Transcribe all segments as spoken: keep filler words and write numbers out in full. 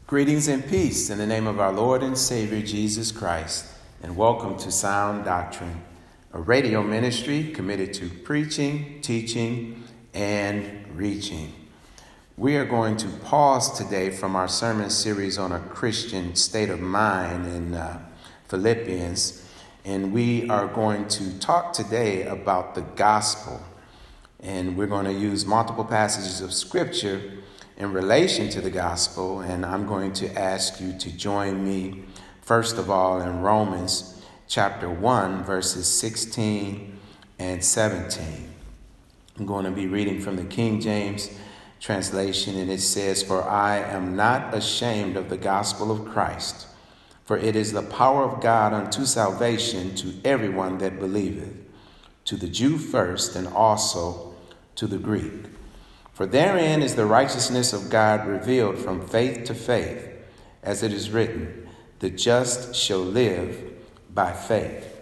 Greetings and peace in the name of our Lord and Savior Jesus Christ, and welcome to Sound Doctrine, a radio ministry committed to preaching, teaching, and reaching. We are going to pause today from our sermon series on a Christian state of mind in uh, Philippians, and we are going to talk today about the gospel. And we're going to use multiple passages of scripture in relation to the gospel, and I'm going to ask you to join me, first of all, in Romans chapter one, verses sixteen and seventeen. I'm going to be reading from the King James translation, and it says, "For I am not ashamed of the gospel of Christ, for it is the power of God unto salvation to everyone that believeth, to the Jew first, and also to the Greek. For therein is the righteousness of God revealed from faith to faith, as it is written, the just shall live by faith."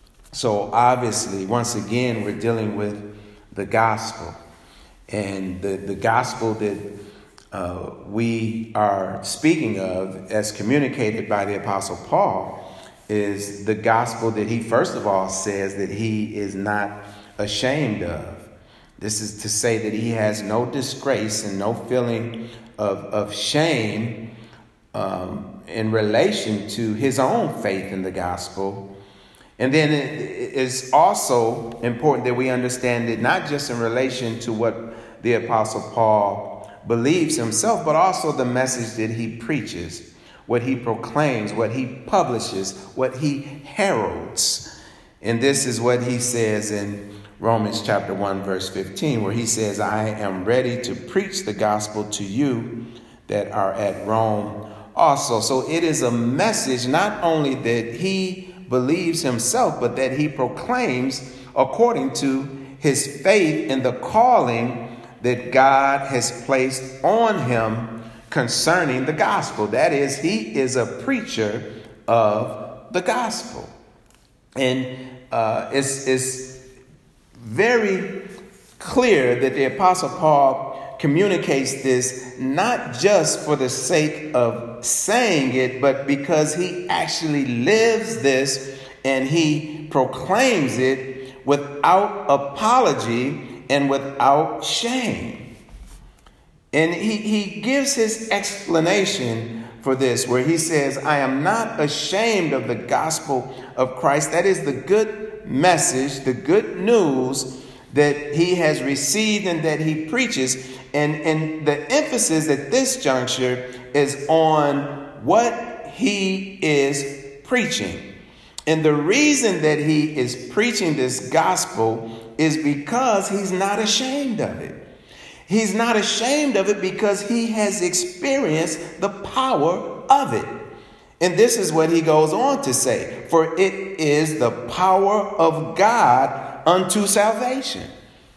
So obviously, once again, we're dealing with the gospel. And the, the gospel that uh, we are speaking of, as communicated by the Apostle Paul, is the gospel that he, first of all, says that he is not ashamed of. This is to say that he has no disgrace and no feeling of, of shame um, in relation to his own faith in the gospel. And then it is also important that we understand it not just in relation to what the Apostle Paul believes himself, but also the message that he preaches, what he proclaims, what he publishes, what he heralds. And this is what he says in Romans chapter one, verse fifteen, where he says, "I am ready to preach the gospel to you that are at Rome also." So it is a message not only that he believes himself, but that he proclaims according to his faith in the calling that God has placed on him concerning the gospel. That is, he is a preacher of the gospel. And uh, it's, it's very clear that the Apostle Paul communicates this not just for the sake of saying it, but because he actually lives this and he proclaims it without apology and without shame. And he, he gives his explanation for this, where he says, "I am not ashamed of the gospel of Christ." That is the good message, the good news that he has received and that he preaches. And, and the emphasis at this juncture is on what he is preaching. And the reason that he is preaching this gospel is because he's not ashamed of it. He's not ashamed of it because he has experienced the power of it. And this is what he goes on to say, "For it is the power of God unto salvation."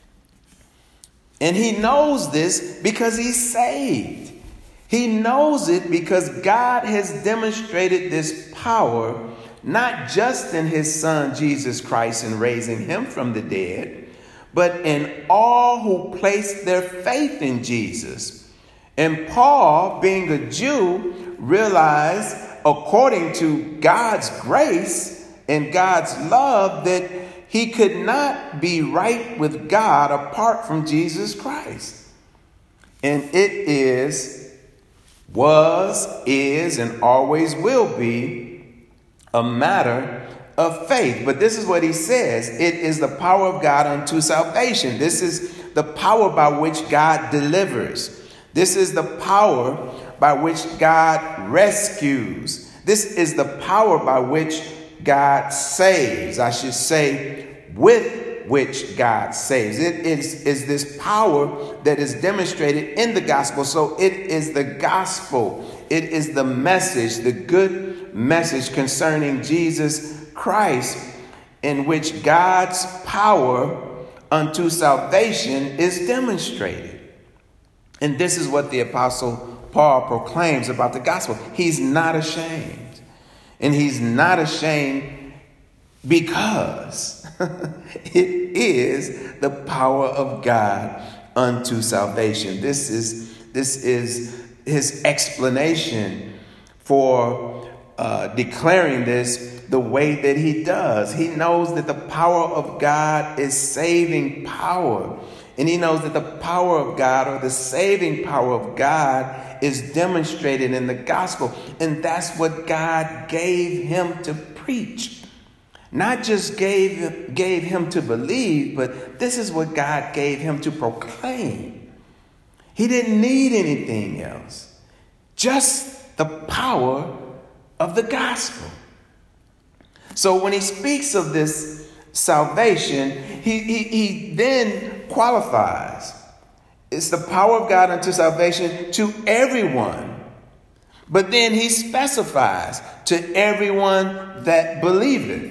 And he knows this because he's saved. He knows it because God has demonstrated this power, not just in his son, Jesus Christ, in raising him from the dead, but in all who place their faith in Jesus. And Paul, being a Jew, realized, according to God's grace and God's love, that he could not be right with God apart from Jesus Christ. And it is, was, is, and always will be a matter of faith. But this is what he says. It is the power of God unto salvation. This is the power by which God delivers. This is the power by which God rescues. This is the power by which God saves. I should say, with which God saves. It is, is this power that is demonstrated in the gospel. So it is the gospel. It is the message, the good message concerning Jesus Christ, in which God's power unto salvation is demonstrated. And this is what the Apostle Paul proclaims about the gospel. He's not ashamed. And he's not ashamed because it is the power of God unto salvation. This is, this is his explanation for uh, declaring this the way that he does. He knows that the power of God is saving power. And he knows that the power of God, or the saving power of God, is demonstrated in the gospel. And that's what God gave him to preach. Not just gave, gave him to believe, but this is what God gave him to proclaim. He didn't need anything else. Just the power of the gospel. So when he speaks of this salvation, he, he, he then qualifies. It's the power of God unto salvation to everyone. But then he specifies to everyone that believeth.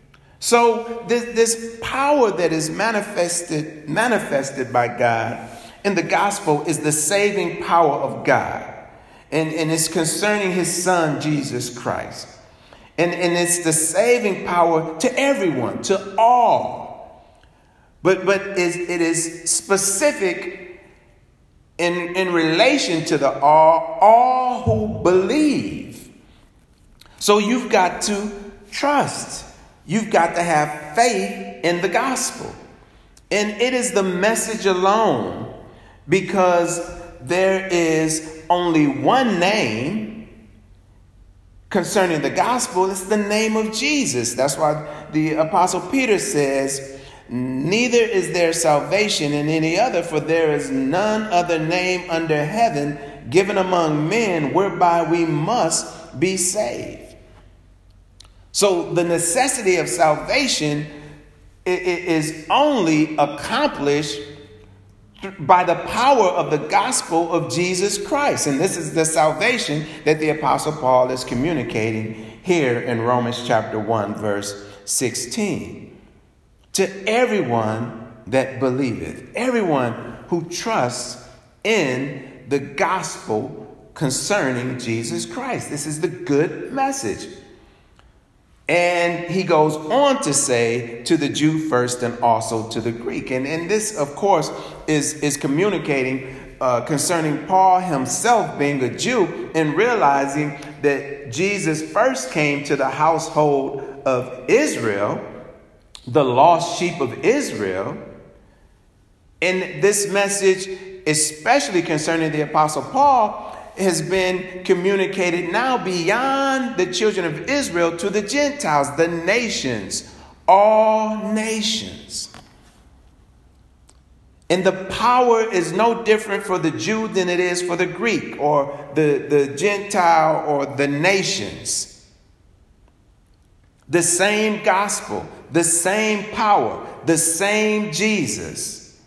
So this, this power that is manifested, manifested by God in the gospel is the saving power of God. And, and it's concerning his son, Jesus Christ. And, and it's the saving power to everyone, to all. But, but it, it is specific in, in relation to the all, all who believe. So you've got to trust. You've got to have faith in the gospel. And it is the message alone, because there is only one name concerning the gospel. It's the name of Jesus. That's why the Apostle Peter says, neither is there salvation in any other, for there is none other name under heaven given among men whereby we must be saved. So the necessity of salvation is only accomplished by the power of the gospel of Jesus Christ. And this is the salvation that the Apostle Paul is communicating here in Romans chapter one, verse sixteen. To everyone that believeth, everyone who trusts in the gospel concerning Jesus Christ. This is the good message. And he goes on to say to the Jew first and also to the Greek. And, and this, of course, is, is communicating uh, concerning Paul himself being a Jew and realizing that Jesus first came to the household of Israel, the lost sheep of Israel. And this message, especially concerning the Apostle Paul, has been communicated now beyond the children of Israel to the Gentiles, the nations, all nations. And the power is no different for the Jew than it is for the Greek or the, the Gentile or the nations. The same gospel, the same power, the same Jesus.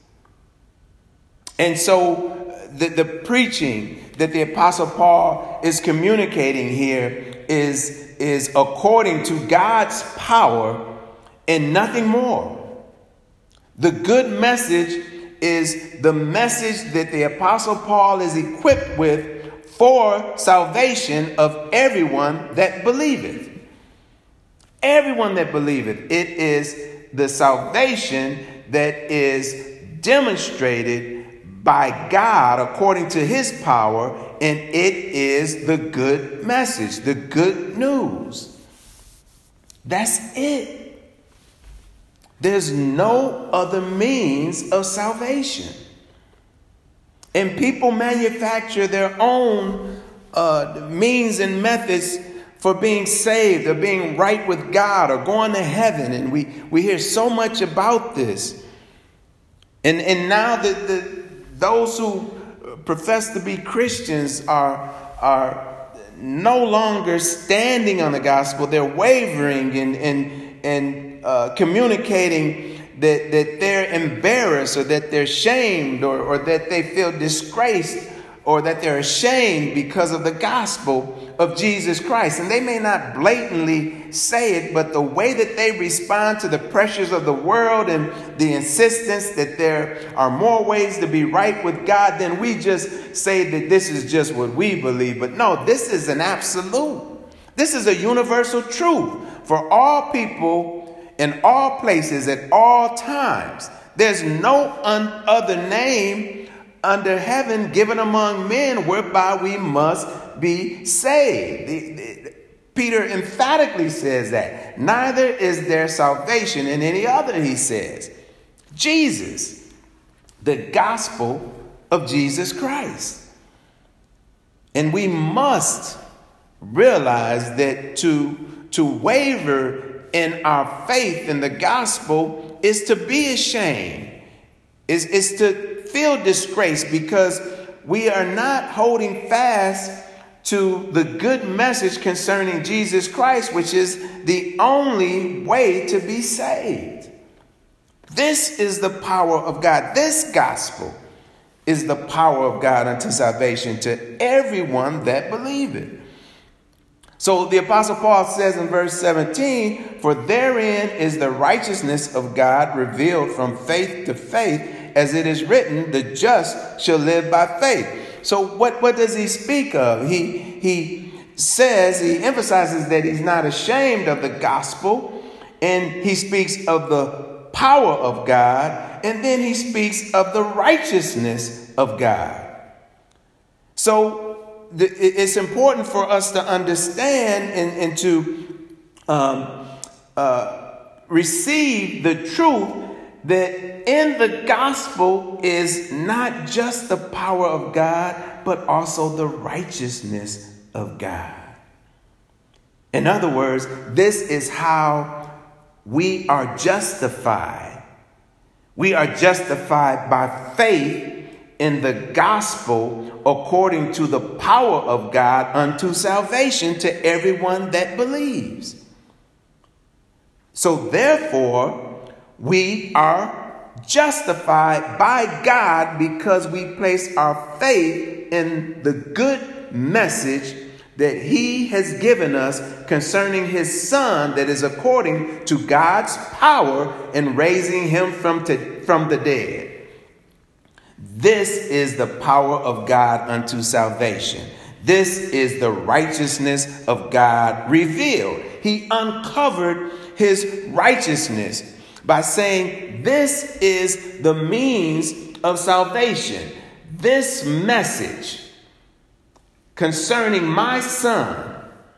And so the, the preaching that the Apostle Paul is communicating here is, is according to God's power and nothing more. The good message is the message that the Apostle Paul is equipped with for salvation of everyone that believeth. Everyone that believeth. It is the salvation that is demonstrated by God according to his power, and it is the good message, the good news. That's it. There's no other means of salvation. And people manufacture their own uh, means and methods for being saved or being right with God or going to heaven. And we, we hear so much about this. And, and now that the Those who profess to be Christians are, are no longer standing on the gospel. They're wavering and, and, and uh, communicating that, that they're embarrassed or that they're shamed or, or that they feel disgraced or that they're ashamed because of the gospel of Jesus Christ. And they may not blatantly say it, but the way that they respond to the pressures of the world and the insistence that there are more ways to be right with God, then we just say that this is just what we believe. But no, this is an absolute. This is a universal truth for all people in all places at all times. There's no other name under heaven given among men whereby we must be saved. The, the, Peter emphatically says that. Neither is there salvation in any other, he says. Jesus, the gospel of Jesus Christ. And we must realize that to, to waver in our faith in the gospel is to be ashamed, is, is to feel disgraced because we are not holding fast to the good message concerning Jesus Christ, which is the only way to be saved. This is the power of God. This gospel is the power of God unto salvation to everyone that believeth. So the Apostle Paul says in verse seventeen, for therein is the righteousness of God revealed from faith to faith, as it is written, the just shall live by faith. So what, what does he speak of? He, he says, he emphasizes that he's not ashamed of the gospel, and he speaks of the power of God, and then he speaks of the righteousness of God. So it's important for us to understand and, and to um, uh, receive the truth that in the gospel is not just the power of God, but also the righteousness of God. In other words, this is how we are justified. We are justified by faith in the gospel according to the power of God unto salvation to everyone that believes. So therefore, we are justified by God because we place our faith in the good message that he has given us concerning his son, that is according to God's power in raising him from, to, from the dead. This is the power of God unto salvation. This is the righteousness of God revealed. He uncovered his righteousness by saying, this is the means of salvation. This message concerning my son,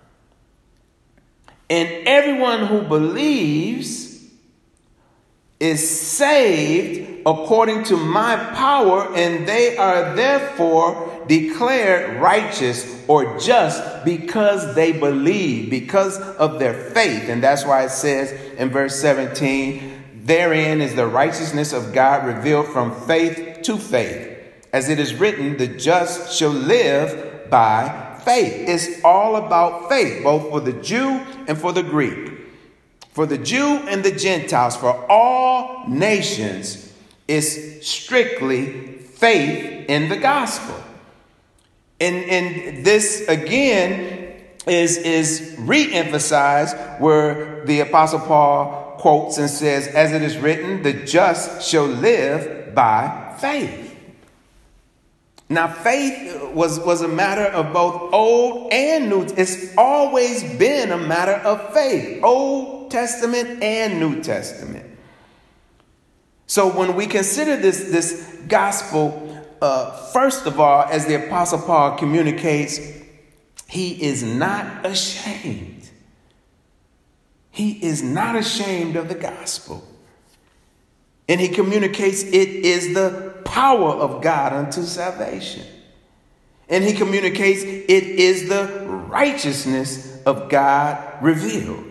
and everyone who believes is saved according to my power, and they are therefore declared righteous or just because they believe, because of their faith. And that's why it says in verse seventeen, therein is the righteousness of God revealed from faith to faith. As it is written, the just shall live by faith. It's all about faith, both for the Jew and for the Greek, for the Jew and the Gentiles, for all nations. Is strictly faith in the gospel. And, and this again is, is re-emphasized where the Apostle Paul quotes and says, as it is written, the just shall live by faith. Now, faith was, was a matter of both Old and New. It's always been a matter of faith, Old Testament and New Testament. So when we consider this, this gospel, uh, first of all, as the Apostle Paul communicates, he is not ashamed. He is not ashamed of the gospel. And he communicates it is the power of God unto salvation. And he communicates it is the righteousness of God revealed.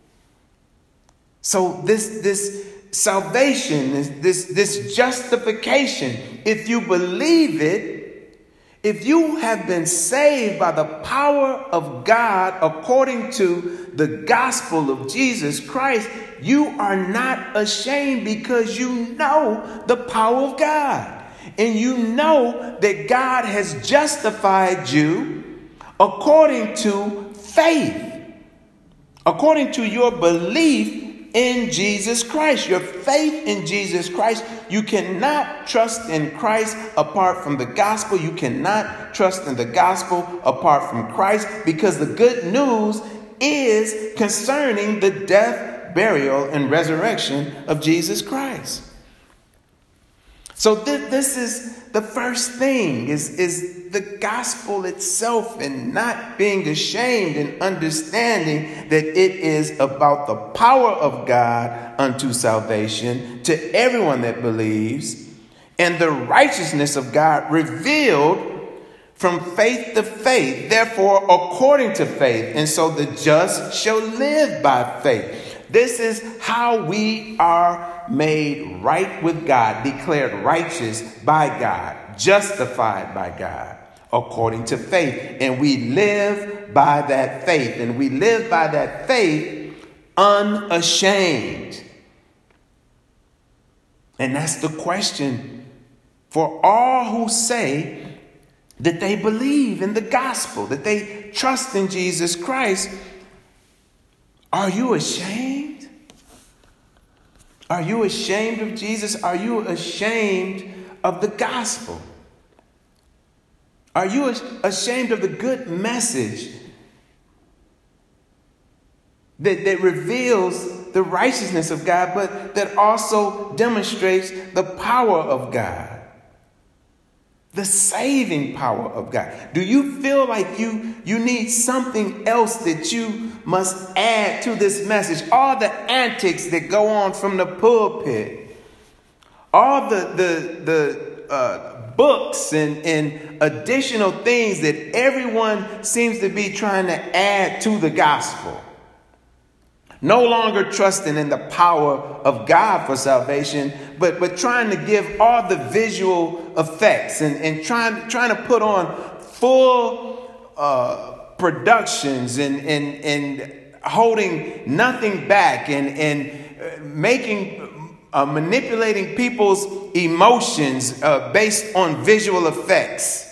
So this, this salvation, this, this justification, if you believe it, if you have been saved by the power of God according to the gospel of Jesus Christ, you are not ashamed because you know the power of God. And you know that God has justified you according to faith, according to your belief in Jesus Christ, your faith in Jesus Christ. You cannot trust in Christ apart from the gospel. You cannot trust in the gospel apart from Christ, because the good news is concerning the death, burial, and resurrection of Jesus Christ. So th- this is the first thing, is, is the gospel itself, and not being ashamed and understanding that it is about the power of God unto salvation to everyone that believes, and the righteousness of God revealed from faith to faith, therefore according to faith. And so the just shall live by faith. This is how we are made right with God, declared righteous by God, justified by God, according to faith. And we live by that faith. And we live by that faith unashamed. And that's the question for all who say that they believe in the gospel, that they trust in Jesus Christ. Are you ashamed? Are you ashamed of Jesus? Are you ashamed of the gospel? Are you ashamed of the good message that, that reveals the righteousness of God, but that also demonstrates the power of God? The saving power of God. Do you feel like you, you need something else that you must add to this message? All the antics that go on from the pulpit, all the, the, the uh, books and, and additional things that everyone seems to be trying to add to the gospel. No longer trusting in the power of God for salvation, but, but trying to give all the visual effects and, and trying, trying to put on full uh, productions and, and, and holding nothing back and, and making, uh, manipulating people's emotions uh, based on visual effects.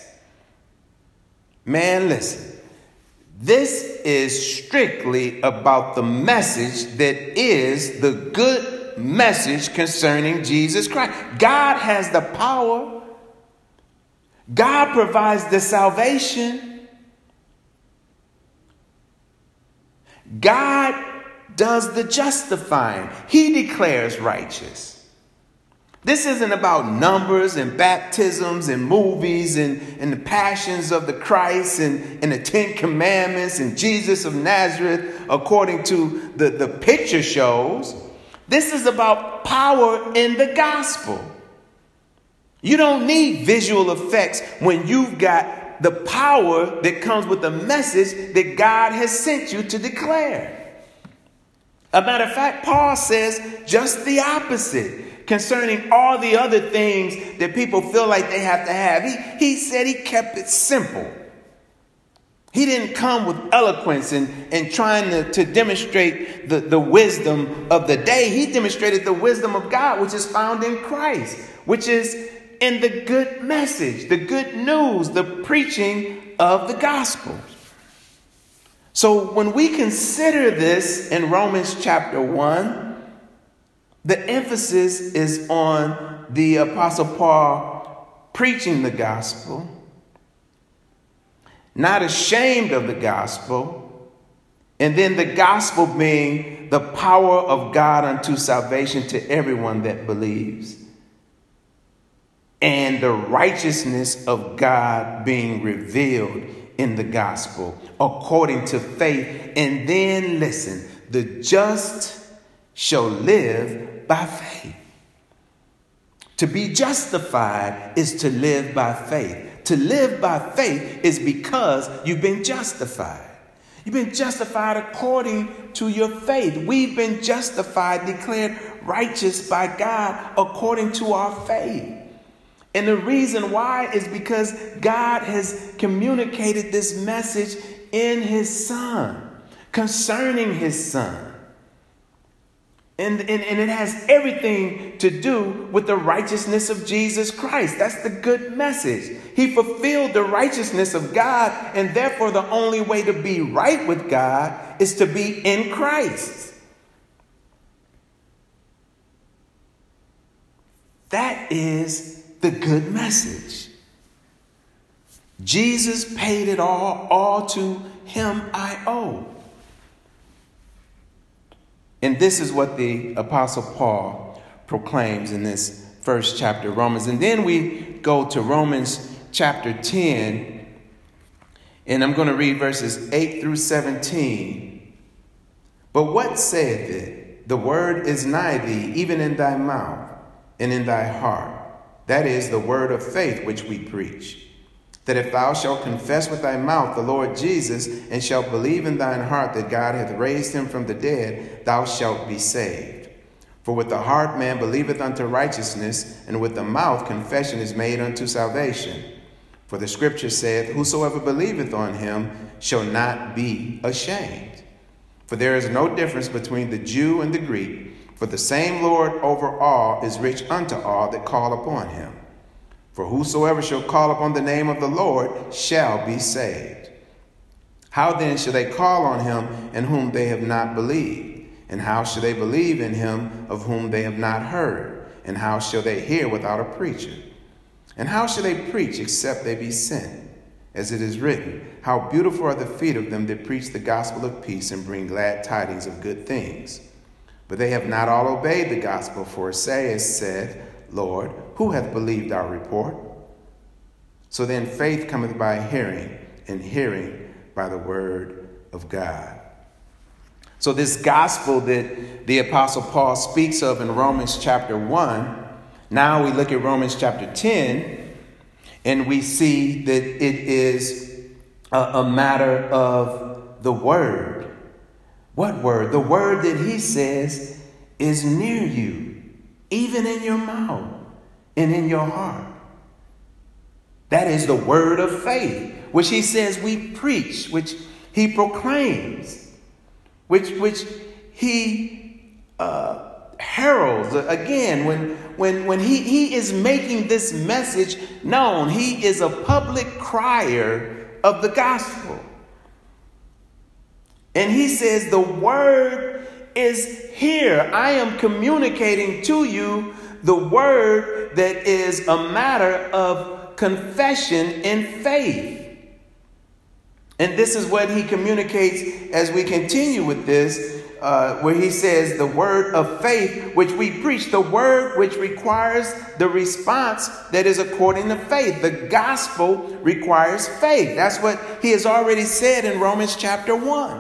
Man, listen. This is strictly about the message that is the good message concerning Jesus Christ. God has the power. God provides the salvation. God does the justifying. He declares righteous. This isn't about numbers and baptisms and movies and, and the passions of the Christ and, and the Ten Commandments and Jesus of Nazareth according to the, the picture shows. This is about power in the gospel. You don't need visual effects when you've got the power that comes with the message that God has sent you to declare. A matter of fact, Paul says just the opposite concerning all the other things that people feel like they have to have. He, he said he kept it simple. He didn't come with eloquence and, and trying to, to demonstrate the, the wisdom of the day. He demonstrated the wisdom of God, which is found in Christ, which is in the good message, the good news, the preaching of the gospel. So when we consider this in Romans chapter one, the emphasis is on the Apostle Paul preaching the gospel, not ashamed of the gospel, and then the gospel being the power of God unto salvation to everyone that believes, and the righteousness of God being revealed in the gospel according to faith. And then listen, the just shall live by faith. To be justified is to live by faith. To live by faith is because you've been justified. You've been justified according to your faith. We've been justified, declared righteous by God according to our faith. And the reason why is because God has communicated this message in his Son, concerning his Son. And, and, and it has everything to do with the righteousness of Jesus Christ. That's the good message. He fulfilled the righteousness of God, and therefore the only way to be right with God is to be in Christ. That is the good message. Jesus paid it all. All to him I owe. And this is what the Apostle Paul proclaims in this first chapter of Romans. And then we go to Romans chapter ten, and I'm going to read verses eight through seventeen. But what saith it? The word is nigh thee, even in thy mouth and in thy heart. That is the word of faith which we preach. That if thou shalt confess with thy mouth the Lord Jesus, and shalt believe in thine heart that God hath raised him from the dead, thou shalt be saved. For with the heart man believeth unto righteousness, and with the mouth confession is made unto salvation. For the scripture saith, whosoever believeth on him shall not be ashamed. For there is no difference between the Jew and the Greek, for the same Lord over all is rich unto all that call upon him. For whosoever shall call upon the name of the Lord shall be saved. How then shall they call on him in whom they have not believed? And how shall they believe in him of whom they have not heard? And how shall they hear without a preacher? And how shall they preach except they be sent? As it is written, how beautiful are the feet of them that preach the gospel of peace and bring glad tidings of good things. But they have not all obeyed the gospel, for Esaias said, Lord, who hath believed our report? So then faith cometh by hearing, and hearing by the word of God. So this gospel that the Apostle Paul speaks of in Romans chapter one, now we look at Romans chapter ten, and we see that it is a, a matter of the word. What word? The word that he says is near you, even in your mouth and in your heart. That is the word of faith, which he says we preach, which he proclaims, which which he uh, heralds. Again, when when when he, he is making this message known, he is a public crier of the gospel. And he says the word is here. I am communicating to you the word that is a matter of confession and faith. And this is what he communicates as we continue with this, uh, where he says the word of faith, which we preach, the word which requires the response that is according to faith. The gospel requires faith. That's what he has already said in Romans chapter one.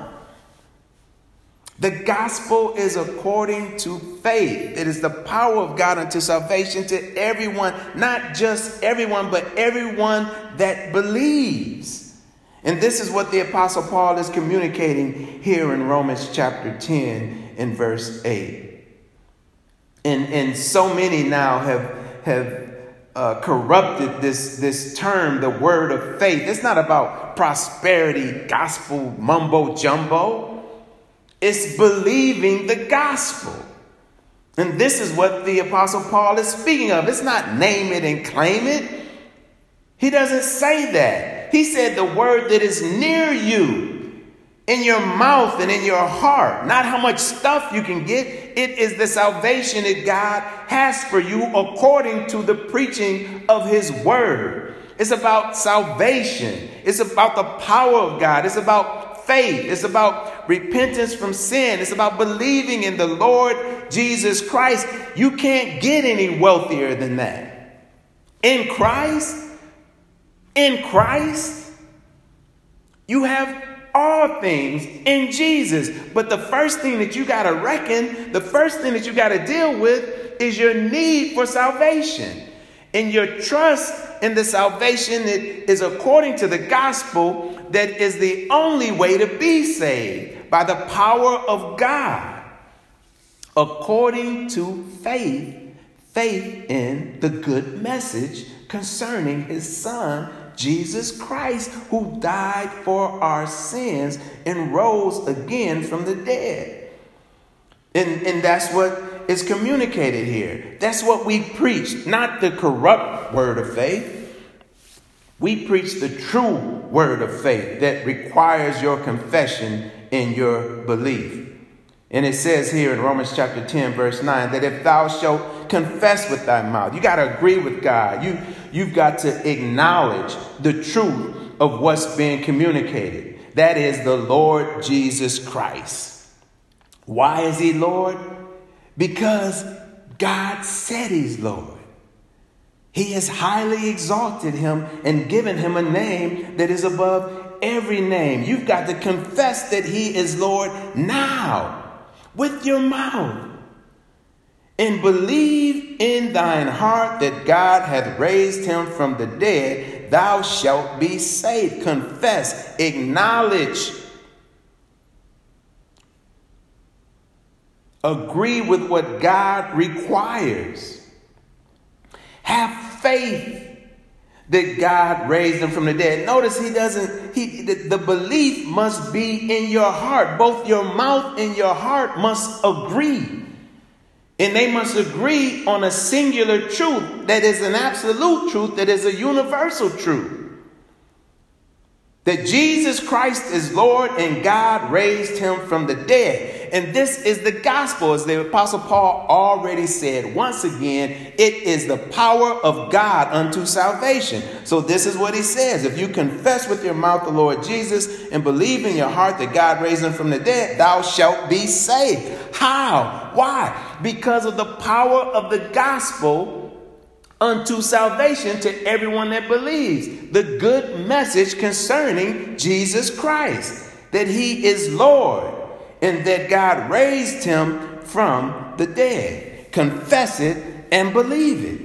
The gospel is according to faith. It is the power of God unto salvation to everyone, not just everyone, but everyone that believes. And this is what the Apostle Paul is communicating here in Romans chapter ten and verse eight. And, and so many now have, have uh, corrupted this, this term, the word of faith. It's not about prosperity, gospel, mumbo jumbo. It's believing the gospel. And this is what the Apostle Paul is speaking of. It's not name it and claim it. He doesn't say that. He said the word that is near you, in your mouth and in your heart. Not how much stuff you can get. It is the salvation that God has for you according to the preaching of his word. It's about salvation. It's about the power of God. It's about faith. It's about repentance from sin. It's about believing in the Lord Jesus Christ. You can't get any wealthier than that. In Christ, in Christ, you have all things in Jesus. But the first thing that you got to reckon, the first thing that you got to deal with is your need for salvation. And your trust in the salvation that is according to the gospel, that is the only way to be saved, by the power of God, according to faith, faith in the good message concerning his son, Jesus Christ, who died for our sins and rose again from the dead. And, and that's what is communicated here. That's what we preach, not the corrupt word of faith. We preach the true word of faith that requires your confession and your belief. And it says here in Romans chapter ten, verse nine, that if thou shalt confess with thy mouth, you got to agree with God. You, you've got to acknowledge the truth of what's being communicated. That is the Lord Jesus Christ. Why is he Lord? Because God said he's Lord. He has highly exalted him and given him a name that is above every name. You've got to confess that he is Lord now with your mouth and believe in thine heart that God hath raised him from the dead. Thou shalt be saved. Confess, acknowledge, agree with what God requires. Have faith that God raised him from the dead. Notice he doesn't, he, the, the belief must be in your heart. Both your mouth and your heart must agree. And they must agree on a singular truth that is an absolute truth, that is a universal truth. That Jesus Christ is Lord and God raised him from the dead. And this is the gospel, as the Apostle Paul already said. Once again, it is the power of God unto salvation. So this is what he says. If you confess with your mouth the Lord Jesus and believe in your heart that God raised him from the dead, thou shalt be saved. How? Why? Because of the power of the gospel unto salvation to everyone that believes. The good message concerning Jesus Christ, that he is Lord and that God raised him from the dead. Confess it and believe it.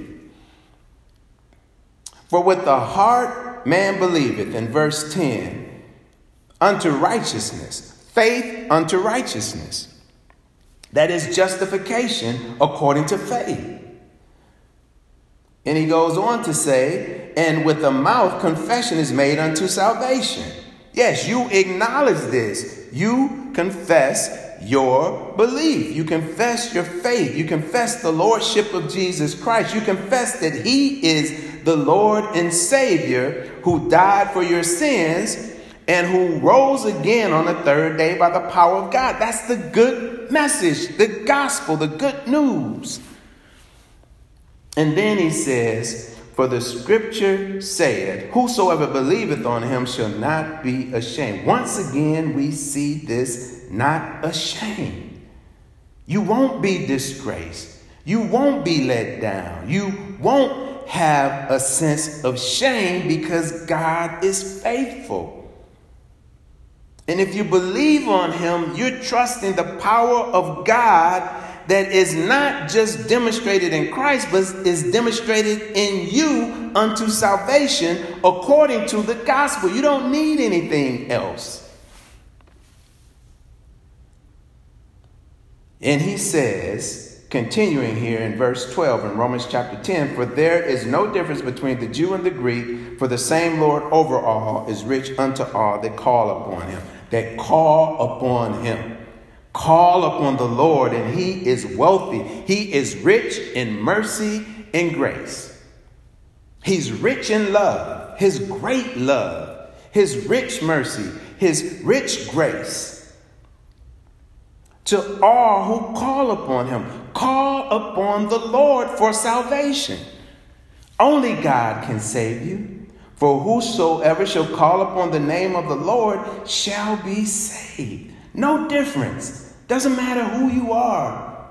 For with the heart man believeth, in verse ten, unto righteousness, faith unto righteousness. That is justification according to faith. And he goes on to say, and with the mouth confession is made unto salvation. Yes, you acknowledge this. You confess your belief. You confess your faith. You confess the lordship of Jesus Christ. You confess that he is the Lord and Savior who died for your sins and who rose again on the third day by the power of God. That's the good message, the gospel, the good news. And then he says, for the scripture saith, whosoever believeth on him shall not be ashamed. Once again, we see this, not ashamed. You won't be disgraced. You won't be let down. You won't have a sense of shame because God is faithful. And if you believe on him, you're trusting the power of God that is not just demonstrated in Christ, but is demonstrated in you unto salvation according to the gospel. You don't need anything else. And he says, continuing here in verse twelve in Romans chapter ten, for there is no difference between the Jew and the Greek, for the same Lord over all is rich unto all that call upon him. That call upon him. Call upon the Lord, and he is wealthy. He is rich in mercy and grace. He's rich in love, his great love, his rich mercy, his rich grace. To all who call upon him, call upon the Lord for salvation. Only God can save you. For whosoever shall call upon the name of the Lord shall be saved. No difference. Doesn't matter who you are.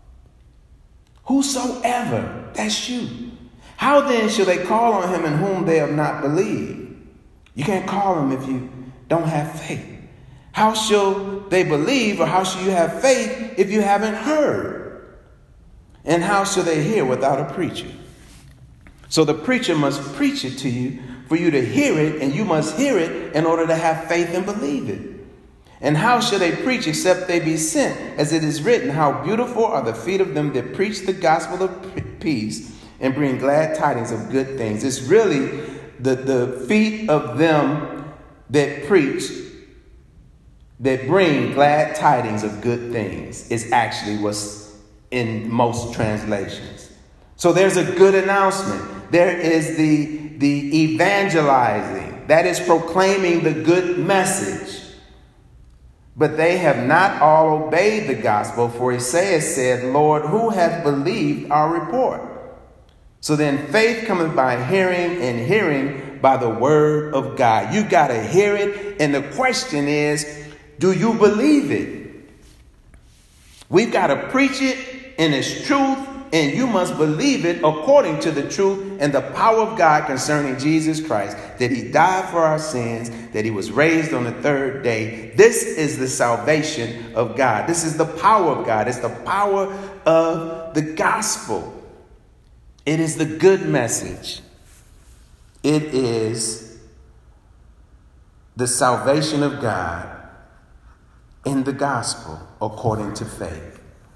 Whosoever, that's you. How then shall they call on him in whom they have not believed? You can't call him if you don't have faith. How shall they believe, or how shall you have faith if you haven't heard? And how shall they hear without a preacher? So the preacher must preach it to you for you to hear it, and you must hear it in order to have faith and believe it. And how shall they preach except they be sent? As it is written, how beautiful are the feet of them that preach the gospel of peace and bring glad tidings of good things. It's really the, the feet of them that preach, that bring glad tidings of good things, is actually what's in most translations. So there's a good announcement. There is the, the evangelizing. That is proclaiming the good message. But they have not all obeyed the gospel, for Isaiah said, Lord, who hath believed our report? So then faith cometh by hearing, and hearing by the word of God. You got to hear it. And the question is, do you believe it? We've got to preach it in its truth and you must believe it according to the truth and the power of God concerning Jesus Christ, that he died for our sins, that he was raised on the third day. This is the salvation of God. This is the power of God. It's the power of the gospel. It is the good message. It is the salvation of God in the gospel according to faith.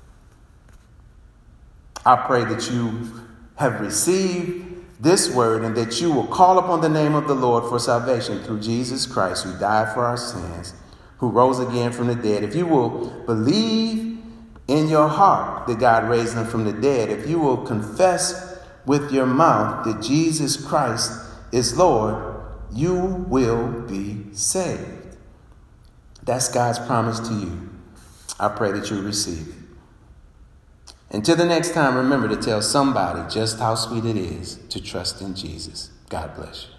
I pray that you have received this word and that you will call upon the name of the Lord for salvation through Jesus Christ, who died for our sins, who rose again from the dead. If you will believe in your heart that God raised him from the dead, if you will confess with your mouth that Jesus Christ is Lord, you will be saved. That's God's promise to you. I pray that you receive it. Until the next time, remember to tell somebody just how sweet it is to trust in Jesus. God bless you.